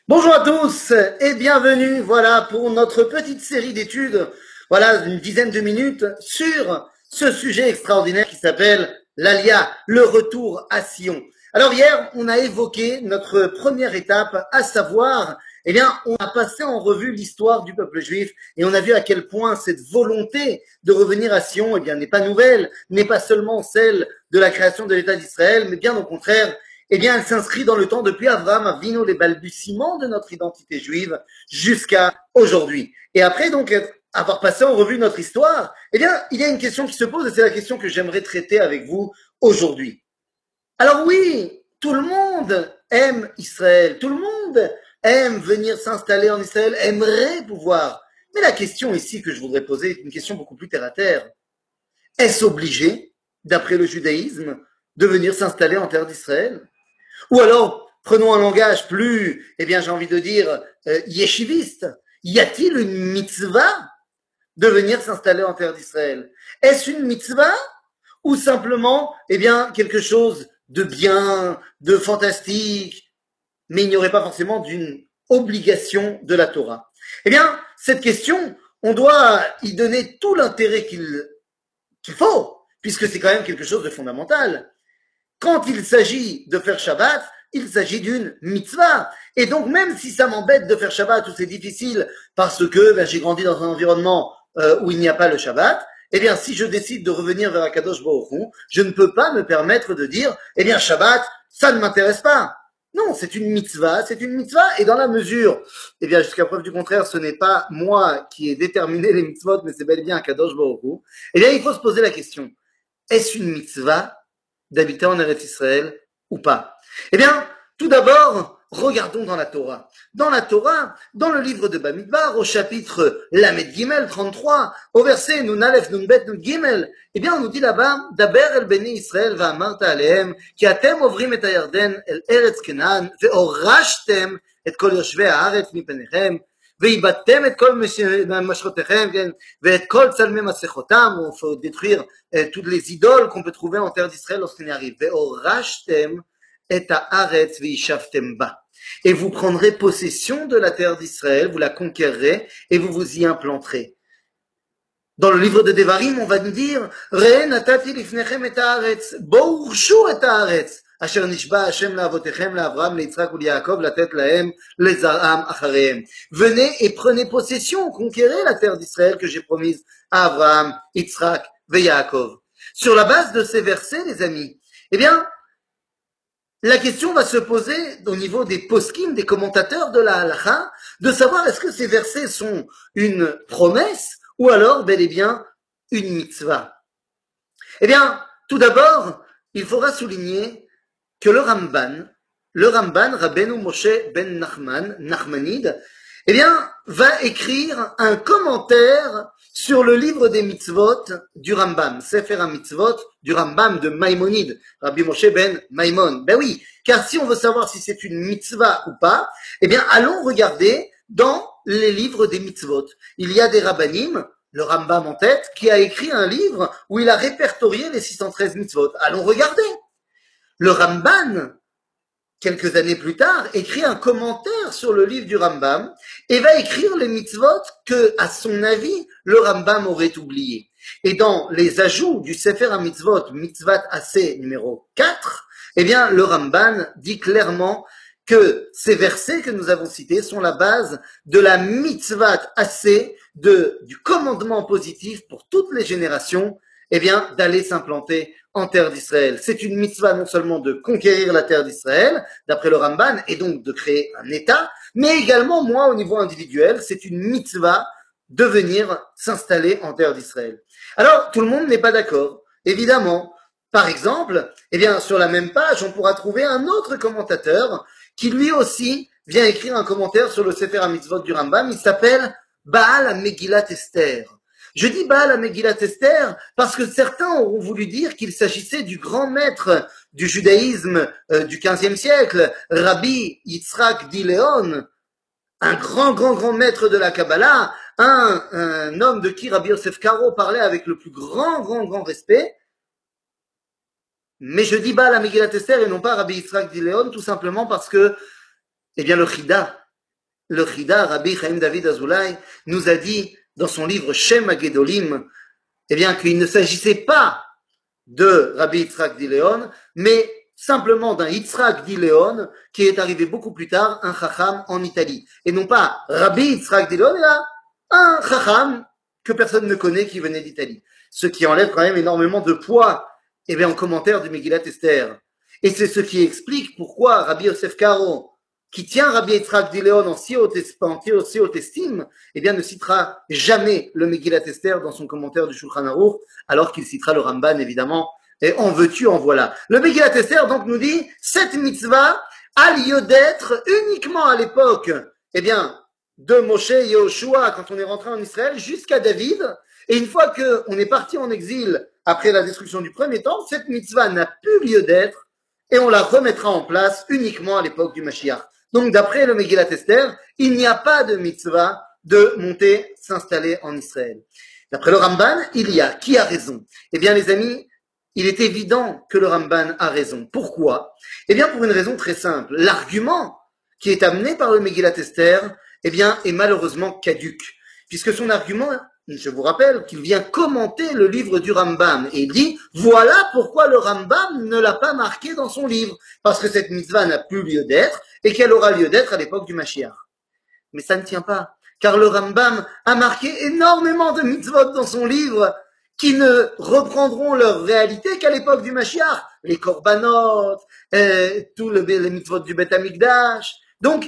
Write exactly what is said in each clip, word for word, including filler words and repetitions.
Bonjour à tous et bienvenue, voilà, pour notre petite série d'études, voilà, une dizaine de minutes sur ce sujet extraordinaire qui s'appelle l'Alia, le retour à Sion. Alors hier, on a évoqué notre première étape, à savoir, eh bien, on a passé en revue l'histoire du peuple juif et on a vu à quel point cette volonté de revenir à Sion, eh bien, n'est pas nouvelle, n'est pas seulement celle de la création de l'État d'Israël, mais bien au contraire, eh bien, elle s'inscrit dans le temps depuis Abraham Avinu, les balbutiements de notre identité juive, jusqu'à aujourd'hui. Et après, donc, avoir passé en revue notre histoire, eh bien, il y a une question qui se pose, et c'est la question que j'aimerais traiter avec vous aujourd'hui. Alors oui, tout le monde aime Israël, tout le monde aime venir s'installer en Israël, aimerait pouvoir. Mais la question ici que je voudrais poser est une question beaucoup plus terre à terre. Est-ce obligé, d'après le judaïsme, de venir s'installer en terre d'Israël? Ou alors, prenons un langage plus, eh bien, j'ai envie de dire, euh, yeshiviste. Y a-t-il une mitzvah de venir s'installer en terre d'Israël? Est-ce une mitzvah ou simplement, eh bien, quelque chose de bien, de fantastique, mais il n'y aurait pas forcément d'une obligation de la Torah? Eh bien, cette question, on doit y donner tout l'intérêt qu'il qu'il faut, puisque c'est quand même quelque chose de fondamental. Quand il s'agit de faire Shabbat, il s'agit d'une mitzvah. Et donc, même si ça m'embête de faire Shabbat ou c'est difficile parce que ben, j'ai grandi dans un environnement euh, où il n'y a pas le Shabbat, eh bien, si je décide de revenir vers Akadosh Baruch Hu, je ne peux pas me permettre de dire, eh bien, Shabbat, ça ne m'intéresse pas. Non, c'est une mitzvah, c'est une mitzvah, et dans la mesure, eh bien, jusqu'à preuve du contraire, ce n'est pas moi qui ai déterminé les mitzvot, mais c'est bel et bien Akadosh Baruch Hu, eh bien, il faut se poser la question, est-ce une mitzvah d'habiter en Eretz Israël ou pas? Eh bien, tout d'abord, regardons dans la Torah. Dans la Torah, dans le livre de Bamidbar, au chapitre Lamed Gimel trente-trois, au verset Nun Aleph Nun Bet Nun Gimel, eh bien, on nous dit là-bas, Daber el Beni Israël va'amarta alehem, ki atem ovrim et hayarden el Eretz Kenan, ve'orashtem et kol yoshvei haaretz mipenechem, ואיבדתם את כל משכותיכם, כן, ואת כל צלמי מסכותם, il faut détruire euh, toutes les idoles qu'on peut trouver en terre d'Israël lorsqu'on y arrive. והורשתם את הארץ וישבתם בה. Et vous prendrez possession de la terre d'Israël, vous la conquérerez et vous vous y implanterez. Dans le livre de Devarim, on va nous dire, ראה נתתי לפניכם את הארץ, בואו ורשו את הארץ. אשר נשבע השם לאבותיכם, לאברהם, ליצחק וליעקב, לתת להם, לזרעם אחריהם. Venez et prenez possession, conquérez la terre d'Israël que j'ai promise à Abraham, Yitzhak et Yaakov. Sur la base de ces versets, les amis, eh bien, la question va se poser au niveau des poskim, des commentateurs de la halakha, de savoir est-ce que ces versets sont une promesse ou alors bel et bien une mitzvah. Eh bien, tout d'abord, il faudra souligner que le Ramban, le Ramban, Rabbeinu Moshe ben Nachman, Nachmanide, eh bien, va écrire un commentaire sur le livre des mitzvot du Rambam, Sefer HaMitzvot du Rambam de Maïmonide, Rabbi Moshe ben Maïmon. Ben oui, car si on veut savoir si c'est une mitzvah ou pas, eh bien, allons regarder dans les livres des mitzvot. Il y a des rabbanim, le Rambam en tête, qui a écrit un livre où il a répertorié les six cent treize mitzvot. Allons regarder. Le Ramban, quelques années plus tard, écrit un commentaire sur le livre du Rambam et va écrire les mitzvot que, à son avis, le Rambam aurait oublié. Et dans les ajouts du Sefer HaMitzvot, Mitzvat Aseh numéro quatre, eh bien, le Ramban dit clairement que ces versets que nous avons cités sont la base de la Mitzvat Aseh, de, du commandement positif pour toutes les générations, eh bien, d'aller s'implanter en terre d'Israël. C'est une mitzvah non seulement de conquérir la terre d'Israël, d'après le Ramban, et donc de créer un État, mais également, moi, au niveau individuel, c'est une mitzvah de venir s'installer en terre d'Israël. Alors, tout le monde n'est pas d'accord, évidemment. Par exemple, eh bien, sur la même page, on pourra trouver un autre commentateur qui lui aussi vient écrire un commentaire sur le Sefer HaMitzvot du Rambam. Il s'appelle Baal Megillat Esther. Je dis Baal à Megillat Esther parce que certains auront voulu dire qu'il s'agissait du grand maître du judaïsme euh, du quinzième siècle, Rabbi Yitzhak Dileon, un grand, grand, grand maître de la Kabbalah, un, un homme de qui Rabbi Yosef Karo parlait avec le plus grand, grand, grand respect. Mais je dis Baal à Megillat Esther et non pas Rabbi Yitzhak Dileon, tout simplement parce que, eh bien, le Chida le Chida, Rabbi Chaim David Azoulay, nous a dit dans son livre Shem HaGedolim, eh bien qu'il ne s'agissait pas de Rabbi Yitzhak d'Iléon, mais simplement d'un Yitzhak d'Iléon qui est arrivé beaucoup plus tard, un Chacham en Italie. Et non pas Rabbi Yitzhak d'Iléon, mais là, un Chacham que personne ne connaît qui venait d'Italie. Ce qui enlève quand même énormément de poids, eh bien, en commentaire du Megillat Esther. Et c'est ce qui explique pourquoi Rabbi Yosef Karo, qui tient Rabbi Yitzhak d'Iléon en si haute estime, eh bien, ne citera jamais le Megillat Esther dans son commentaire du Shulchan Aruch, alors qu'il citera le Ramban, évidemment, et en veux-tu, en voilà. Le Megillat Esther, donc, nous dit, cette mitzvah a lieu d'être uniquement à l'époque, eh bien, de Moshe et Yehoshua, quand on est rentré en Israël, jusqu'à David, et une fois qu'on est parti en exil, après la destruction du premier temple, cette mitzvah n'a plus lieu d'être, et on la remettra en place uniquement à l'époque du Mashiach. Donc, d'après le Megillat Esther, il n'y a pas de mitzvah de monter, s'installer en Israël. D'après le Ramban, il y a. Qui a raison? Eh bien, les amis, il est évident que le Ramban a raison. Pourquoi? Eh bien, pour une raison très simple. L'argument qui est amené par le Megillat Esther, eh bien, est malheureusement caduc. Puisque son argument, je vous rappelle qu'il vient commenter le livre du Rambam et il dit, voilà pourquoi le Rambam ne l'a pas marqué dans son livre. Parce que cette mitzvah n'a plus lieu d'être et qu'elle aura lieu d'être à l'époque du Mashiach. Mais ça ne tient pas. Car le Rambam a marqué énormément de mitzvot dans son livre qui ne reprendront leur réalité qu'à l'époque du Mashiach. Les korbanot, euh, tous le, les mitzvot du Beth Amikdash. Donc,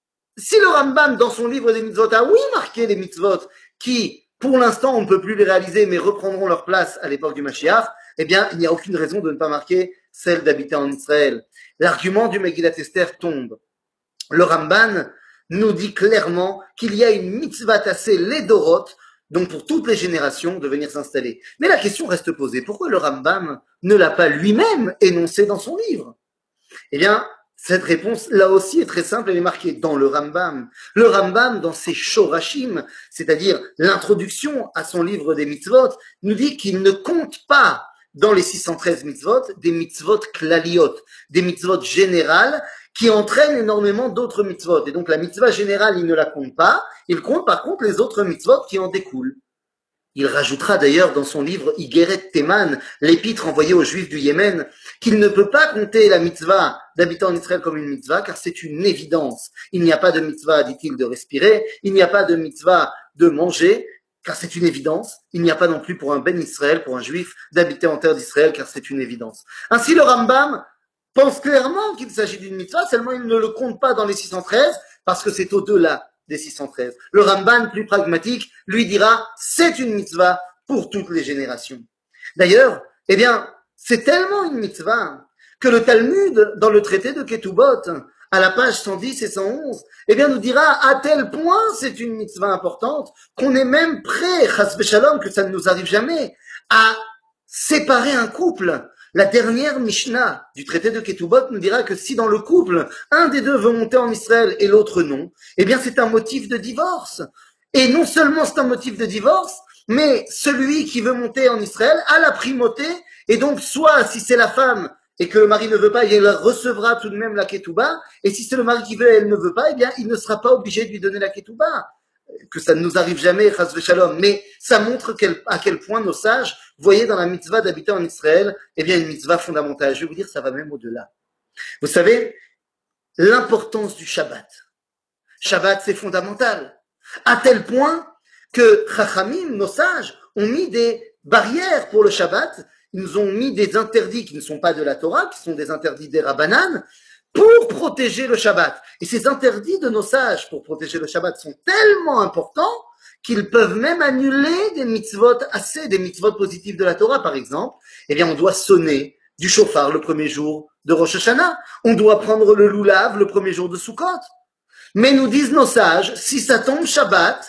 si le Rambam, dans son livre des mitzvot, a oui marqué les mitzvot qui, pour l'instant, on ne peut plus les réaliser, mais reprendront leur place à l'époque du Mashiach, eh bien, il n'y a aucune raison de ne pas marquer celle d'habiter en Israël. L'argument du Megillat Esther tombe. Le Ramban nous dit clairement qu'il y a une mitzvah tassée ledorot, donc pour toutes les générations, de venir s'installer. Mais la question reste posée. Pourquoi le Rambam ne l'a pas lui-même énoncé dans son livre? Eh bien, cette réponse, là aussi, est très simple. Elle est marquée dans le Rambam. Le Rambam, dans ses Shorashim, c'est-à-dire l'introduction à son livre des mitzvot, nous dit qu'il ne compte pas dans les six cent treize mitzvot des mitzvot klaliot, des mitzvot générales qui entraînent énormément d'autres mitzvot. Et donc la mitzvah générale, il ne la compte pas. Il compte par contre les autres mitzvot qui en découlent. Il rajoutera d'ailleurs dans son livre Igeret Teman, l'épître envoyée aux Juifs du Yémen, qu'il ne peut pas compter la mitzvah d'habiter en Israël comme une mitzvah, car c'est une évidence. Il n'y a pas de mitzvah, dit-il, de respirer, il n'y a pas de mitzvah de manger, car c'est une évidence. Il n'y a pas non plus pour un Ben Israël, pour un Juif, d'habiter en terre d'Israël, car c'est une évidence. Ainsi, le Rambam pense clairement qu'il s'agit d'une mitzvah, seulement il ne le compte pas dans les six cent treize, parce que c'est au-delà des six cent treize. Le Ramban, plus pragmatique, lui dira, c'est une mitzvah pour toutes les générations. D'ailleurs, eh bien, c'est tellement une mitzvah que le Talmud, dans le traité de Ketubot, à la page cent dix et cent onze, eh bien, nous dira à tel point c'est une mitzvah importante qu'on est même prêt, chas v'shalom, que ça ne nous arrive jamais, à séparer un couple. La dernière Mishnah du traité de Ketubot nous dira que si dans le couple, un des deux veut monter en Israël et l'autre non, eh bien c'est un motif de divorce. Et non seulement c'est un motif de divorce, mais celui qui veut monter en Israël a la primauté, et donc soit si c'est la femme et que le mari ne veut pas, elle recevra tout de même la Ketouba, et si c'est le mari qui veut et elle ne veut pas, eh bien il ne sera pas obligé de lui donner la Ketouba. Que ça ne nous arrive jamais, chas v'shalom, mais ça montre quel, à quel point nos sages voyaient dans la mitzvah d'habiter en Israël, eh bien, une mitzvah fondamentale. Je vais vous dire, ça va même au-delà. Vous savez, l'importance du Shabbat. Shabbat, c'est fondamental. À tel point que Chachamim, nos sages, ont mis des barrières pour le Shabbat. Ils nous ont mis des interdits qui ne sont pas de la Torah, qui sont des interdits des Rabbanan, pour protéger le Shabbat. Et ces interdits de nos sages pour protéger le Shabbat sont tellement importants qu'ils peuvent même annuler des mitzvot assez, des mitzvot positifs de la Torah, par exemple. Eh bien, on doit sonner du shofar le premier jour de Rosh Hashanah. On doit prendre le loulav le premier jour de Sukkot. Mais nous disent nos sages, si ça tombe Shabbat,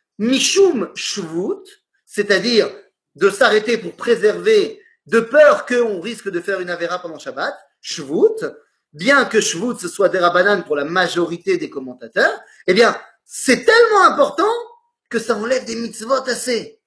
mishum shvut, c'est-à-dire de s'arrêter pour préserver, de peur qu'on risque de faire une avéra pendant Shabbat, shvut, bien que Shvut ce soit des Rabbanan pour la majorité des commentateurs, eh bien, c'est tellement important que ça enlève des mitzvot assez.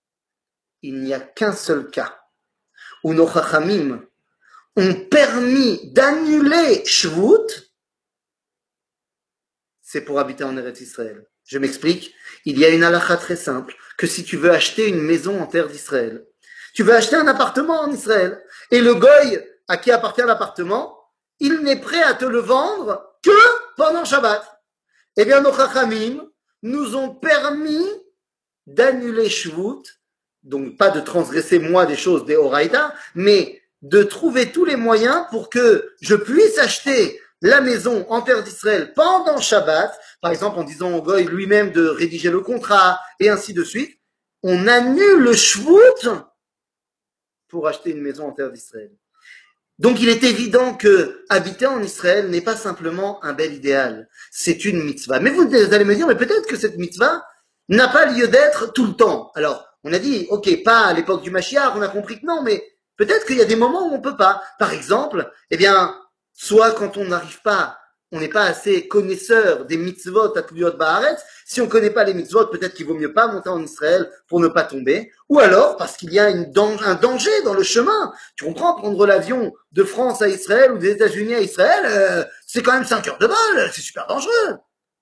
Il n'y a qu'un seul cas où nos Chachamim ont permis d'annuler Shvut, c'est pour habiter en Eretz Israël. Je m'explique. Il y a une halakha très simple, que si tu veux acheter une maison en terre d'Israël, tu veux acheter un appartement en Israël, et le goy à qui appartient l'appartement, il n'est prêt à te le vendre que pendant Shabbat. Eh bien, nos chachamim nous ont permis d'annuler Shvut, donc pas de transgresser moi des choses des Horaïta, mais de trouver tous les moyens pour que je puisse acheter la maison en terre d'Israël pendant Shabbat, par exemple en disant au goy lui-même de rédiger le contrat, et ainsi de suite. On annule le Shvut pour acheter une maison en terre d'Israël. Donc il est évident que habiter en Israël n'est pas simplement un bel idéal, c'est une mitzvah. Mais vous allez me dire, mais peut-être que cette mitzvah n'a pas lieu d'être tout le temps. Alors, on a dit, ok, pas à l'époque du Mashiach, on a compris que non, mais peut-être qu'il y a des moments où on peut pas. Par exemple, eh bien, soit quand on n'arrive pas, on n'est pas assez connaisseur des mitzvot à Tuyot Baaretz. Si on ne connaît pas les mitzvot, peut-être qu'il vaut mieux pas monter en Israël pour ne pas tomber. Ou alors parce qu'il y a une dan- un danger dans le chemin. Tu comprends, prendre l'avion de France à Israël ou des États-Unis à Israël, euh, c'est quand même cinq heures de vol, c'est super dangereux.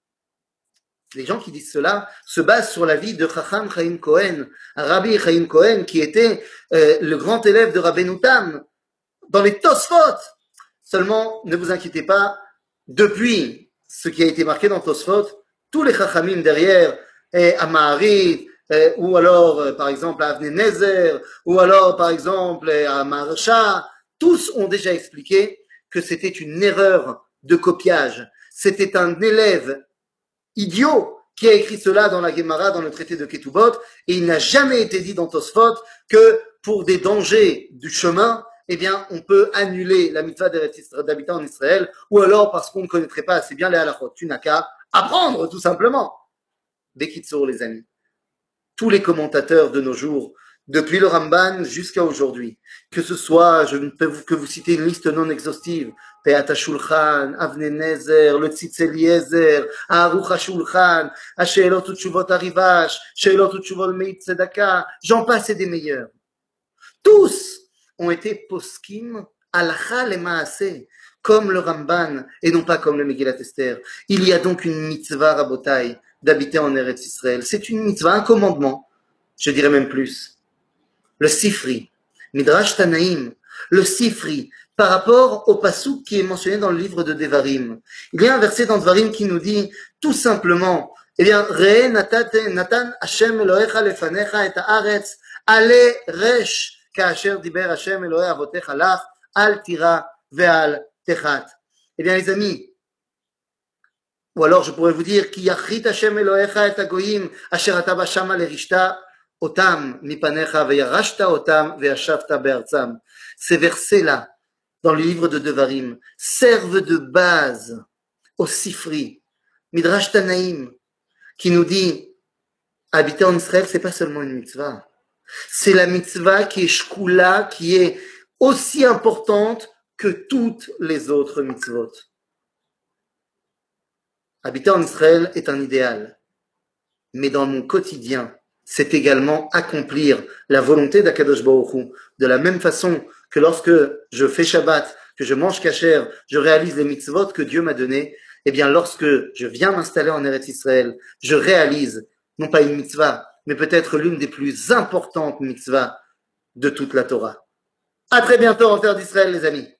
Les gens qui disent cela se basent sur la vie de Chacham Chaim Cohen, un Rabbi Chaim Cohen qui était euh, le grand élève de Rabbeinu Tam dans les Tosfot. Seulement, ne vous inquiétez pas, depuis ce qui a été marqué dans Tosfot, tous les Chachamim derrière, et à Maharit, eh, ou alors, euh, par exemple, à Avnei Nezer, ou alors, par exemple, à Maharsha, tous ont déjà expliqué que c'était une erreur de copiage. C'était un élève idiot qui a écrit cela dans la Gemara, dans le traité de Ketubot, et il n'a jamais été dit dans Tosfot que pour des dangers du chemin, eh bien, on peut annuler la mitzvah d'habitat en Israël, ou alors parce qu'on ne connaîtrait pas assez bien les halachot. Tu n'as qu'à apprendre, tout simplement. Bekitsour, les amis. Tous les commentateurs de nos jours, depuis le Ramban jusqu'à aujourd'hui, que ce soit, je ne peux que vous citer une liste non exhaustive, Peat HaShulchan, Avnei Nezer, le Tzitz Eliezer, Aruch HaShulchan, She'elot u'Tshuvot Harivash, She'elot u'Tshuvot Meit Tzedaka, j'en passe et des meilleurs. Tous ont été poskim halacha lemaaseh, comme le Ramban et non pas comme le Megillat Esther. Il y a donc une mitzvah rabotai d'habiter en Eretz Israël. C'est une mitzvah, un commandement. Je dirais même plus. Le Sifri, Midrash Tanaïm, le Sifri, par rapport au passouk qui est mentionné dans le livre de Devarim. Il y a un verset dans Devarim qui nous dit tout simplement, eh bien, Re Natan Hashem Elohecha lefanecha et haaretz ale resh כאשר דיבר השם אלוהי אבותיך לך, אל תירא ואל תחת. Eh bien les amis, ou alors je pourrais vous dire, כי יחית השם אלוהיך את הגויים, אשר אתה בא שמה לרשתה אותם מפניך, וירשת אותם וישבת בארצם. Ces versets-là, dans le livre de Devarim, servent de base au Sifri, Midrash Tanaïm, qui nous dit, habiter en Israël, c'est pas seulement une mitzvah. C'est la mitzvah qui est shkula, qui est aussi importante que toutes les autres mitzvot. Habiter en Israël est un idéal, mais dans mon quotidien, c'est également accomplir la volonté d'Akadosh Baruch Hu. De la même façon que lorsque je fais Shabbat, que je mange kasher, je réalise les mitzvot que Dieu m'a données, eh bien lorsque je viens m'installer en Eretz Israël, je réalise non pas une mitzvah, mais peut-être l'une des plus importantes mitzvahs de toute la Torah. À très bientôt en terre d'Israël, les amis.